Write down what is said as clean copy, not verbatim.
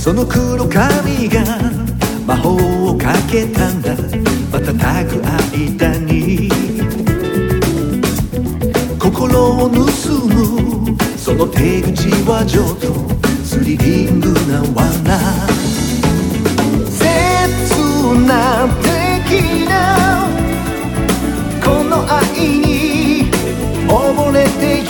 その黒髪が魔法をかけたんだ。瞬く間に心を盗むその手口はちょっとスリリングな罠。切な的なこの愛に溺れて